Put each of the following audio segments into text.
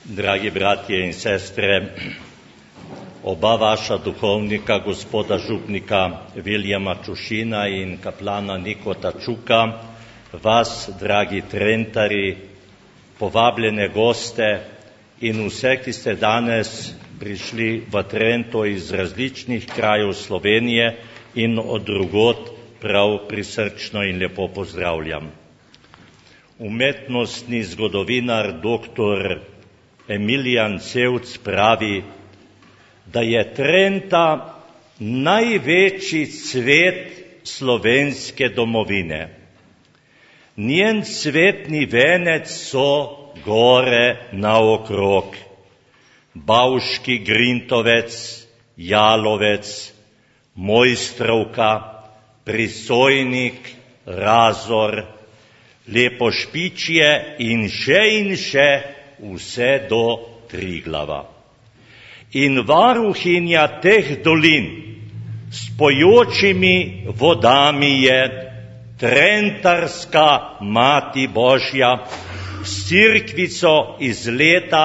Dragi bratje in sestre, oba vaša duhovnika, gospoda župnika Viljama Čušina in kaplana Nikota Čuka, vas, dragi Trentari, povabljene goste in vse, ki ste danes prišli v Trento iz različnih krajev Slovenije in od drugod, prav prisrčno in lepo pozdravljam. Umetnostni zgodovinar dr. Emilijan Cevc pravi, da je Trenta največji cvet slovenske domovine. Njen cvetni venec so gore naokrog, Bauški Grintovec, Jalovec, Mojstrovka, Prisojnik, Razor, Lepošpičje in še, vse do Triglava. In varuhinja teh dolin s pojočimi vodami je Trentarska Mati Božja s cerkvico iz leta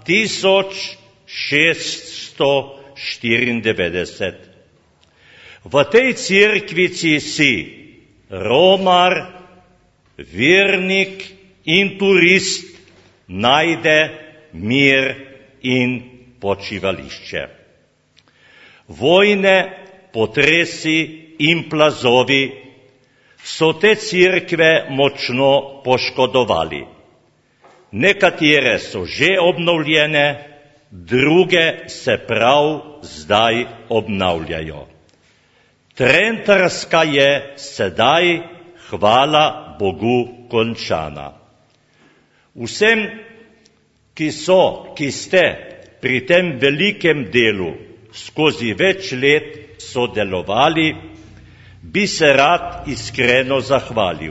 1694. V tej cerkvici si romar, vernik in turist najde mir in počivališče. Vojne, potresi in plazovi so te cerkve močno poškodovali. Nekatere so že obnovljene, druge se prav zdaj obnavljajo. Trentarska je sedaj, hvala Bogu, končana. Vsem, ki ste pri tem velikem delu skozi več let sodelovali, bi se rad iskreno zahvalil.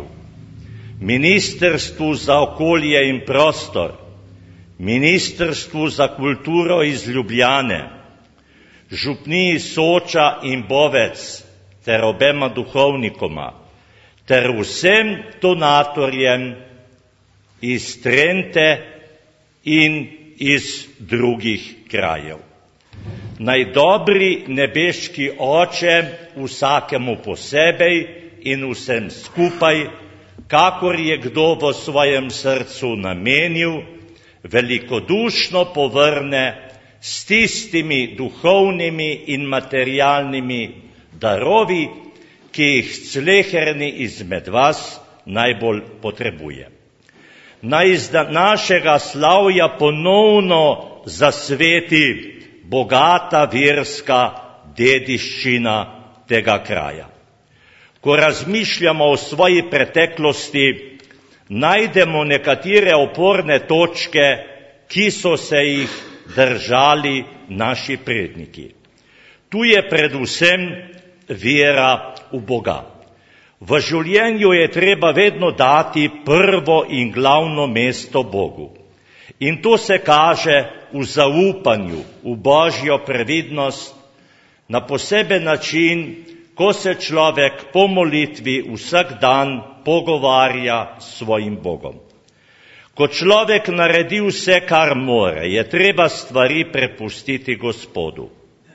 Ministrstvu za okolje in prostor, Ministrstvu za kulturo iz Ljubljane, župniji Soča in Bovec ter obema duhovnikoma, ter vsem donatorjem iz Trente in iz drugih krajev. Naj dobri nebeški Oče vsakemu posebej in vsem skupaj, kakor je kdo v svojem srcu namenil, velikodušno povrne s tistimi duhovnimi in materialnimi darovi, ki jih sleherni izmed vas najbolj potrebuje. Naj iz našega slavja ponovno zasveti bogata verska dediščina tega kraja. Ko razmišljamo o svoji preteklosti, najdemo nekatere oporne točke, ki so se jih držali naši predniki. Tu je predvsem vera v Boga. V življenju je treba vedno dati prvo in glavno mesto Bogu. In to se kaže v zaupanju, v Božjo previdnost, na poseben način, ko se človek po molitvi vsak dan pogovarja s svojim Bogom. Ko človek naredi vse, kar more, je treba stvari prepustiti Gospodu.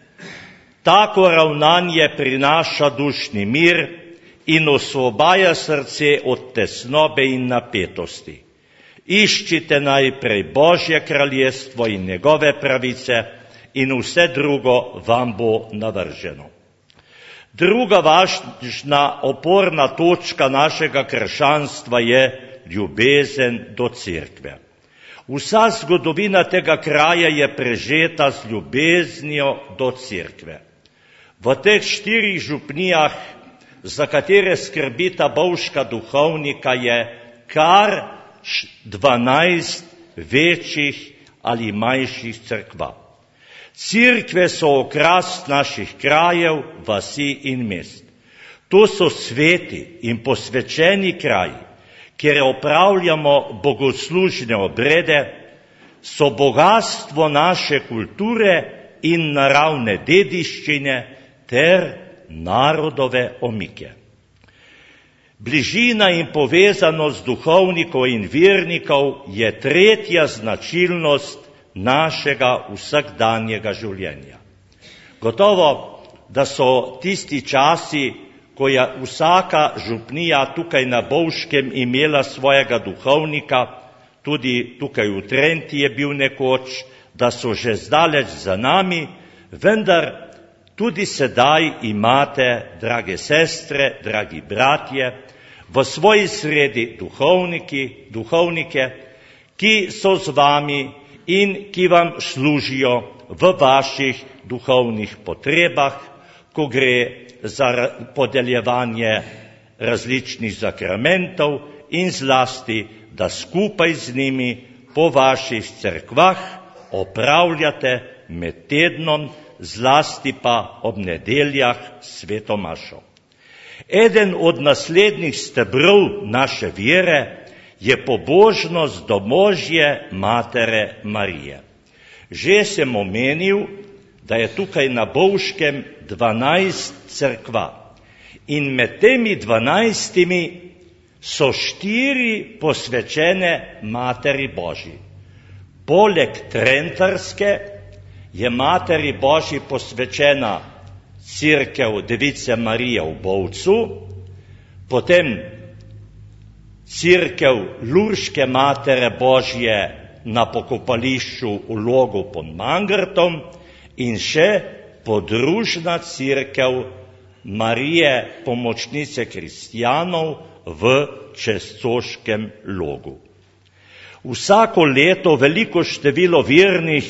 Tako ravnanje prinaša dušni mir in osvobaja srce od tesnobe in napetosti. Iščite najprej Božje kraljestvo in njegove pravice in vse drugo vam bo navrženo. Druga važna oporna točka našega krščanstva je ljubezen do cerkve. Vsa zgodovina tega kraja je prežeta z ljubeznijo do cerkve. V teh 4 župnijah, za katere skrbita bovška duhovnika, je kar 12 večjih ali manjših cerkva. Cerkve so okras naših krajev, vasi in mest. To so sveti in posvečeni kraji, kjer opravljamo bogoslužne obrede, so bogatstvo naše kulture in naravne dediščine ter narodove omike. Bližina in povezanost duhovnikov in vernikov je tretja značilnost našega vsakdanjega življenja. Gotovo, da so tisti časi, ko je vsaka župnija tukaj na Bovškem imela svojega duhovnika, tudi tukaj v Trenti je bil nekoč, da so že zdaleč za nami, vendar tudi sedaj imate, drage sestre, dragi bratje, v svoji sredi duhovnike, ki so z vami in ki vam služijo v vaših duhovnih potrebah, ko gre za podeljevanje različnih sakramentov in zlasti, da skupaj z njimi po vaših cerkvah opravljate med tednom, zlasti pa ob nedeljah sveto mašo. Eden od naslednjih stebrov naše vere je pobožnost do Božje Matere Marije. Že sem omenil, da je tukaj na Bovškem 12 cerkva in med temi 12 so 4 posvečene Materi Božji. Poleg trentarske je Materi Božji posvečena Cerkev Device Marije v Bovcu, potem Cerkev Lurške Matere Božje na pokopališču v Logu pod Mangartom in še podružna Cerkev Marije Pomočnice kristjanov v Čestoškem Logu. Vsako leto veliko število vernih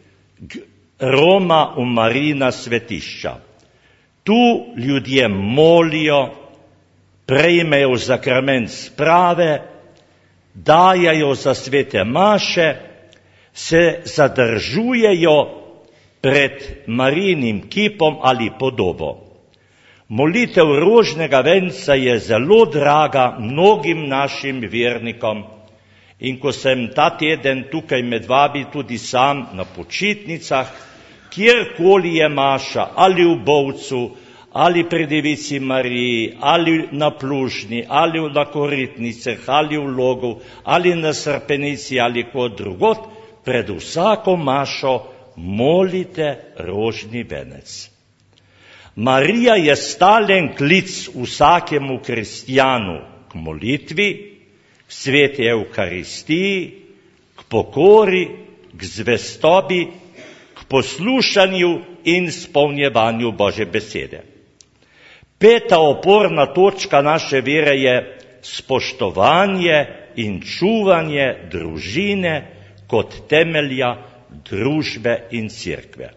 roma v Marijina svetišča. Tu ljudje molijo, prejmejo sakrament sprave, dajajo za svete maše, se zadržujejo pred Marijinim kipom ali podobo. Molitev rožnega venca je zelo draga mnogim našim vernikom in ko sem ta teden tukaj med vami tudi sam na počitnicah, kjerkoli je maša, ali v Bovcu, ali pri Devici Mariji, ali na Plužni, ali na Koritnicah, ali v Logu, ali na Srpenici, ali kot drugot, pred vsako mašo molite rožni venec. Marija je stalen klic vsakemu kristjanu k molitvi, k sveti Evkaristiji, k pokori, k zvestobi, k poslušanju in spolnjevanju Božje besede. 5. oporna točka naše vere je spoštovanje in čuvanje družine kot temelja družbe in cerkve.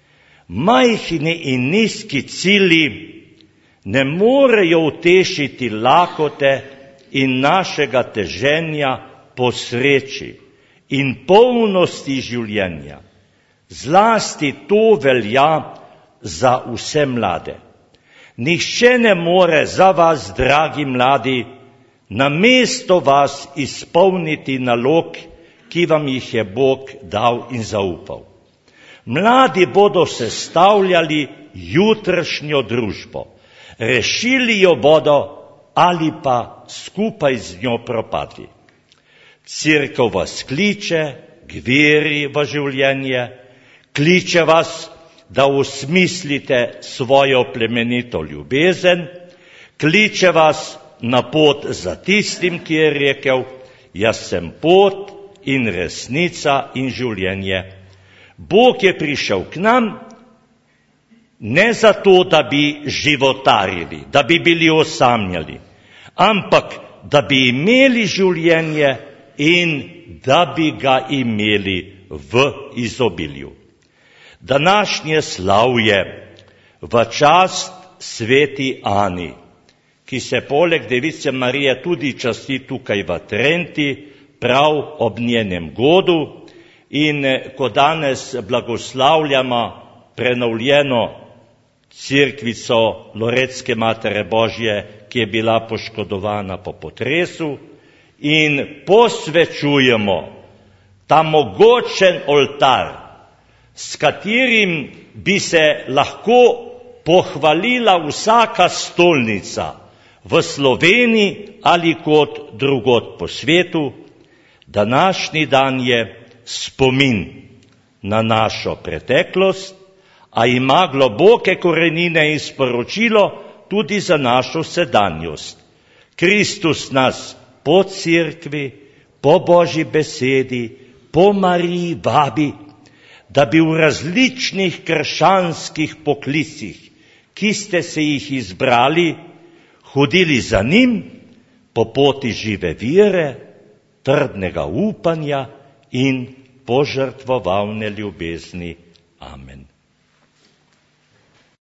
Majhni in nizki cilji ne morejo utešiti lakote in našega teženja po sreči in polnosti življenja. Zlasti to velja za vse mlade. Nihče ne more za vas, dragi mladi, namesto vas izpolniti nalog, ki vam jih je Bog dal in zaupal. Mladi bodo sestavljali jutrašnjo družbo, rešili jo bodo ali pa skupaj z njo propadli. Cerkev vas kliče k veri v življenje, kliče vas, da osmislite svojo plemenito ljubezen, kliče vas na pot za tistim, ki je rekel, jaz sem pot in resnica in življenje. Bog je prišel k nam ne zato, da bi životarili, da bi bili osamljali, ampak da bi imeli življenje in da bi ga imeli v izobilju. Današnje slavje v čast sveti Ani, ki se poleg Device Marije tudi časti tukaj v Trenti, prav ob njenem godu, in ko danes blagoslavljamo prenovljeno cerkvico Loretske Matere Božje, ki je bila poškodovana po potresu, in posvečujemo ta mogočen oltar, s katerim bi se lahko pohvalila vsaka stolnica v Sloveniji ali kot drugod po svetu. Današnji dan je spomin na našo preteklost, a ima globoke korenine in sporočilo tudi za našo sedanjost. Kristus nas po Cerkvi, po Božji besedi, po Mariji vabi, da bi v različnih krščanskih poklicih, ki ste se jih izbrali, hodili za njim po poti žive vere, trdnega upanja in požrtvovalne ljubezni. Amen.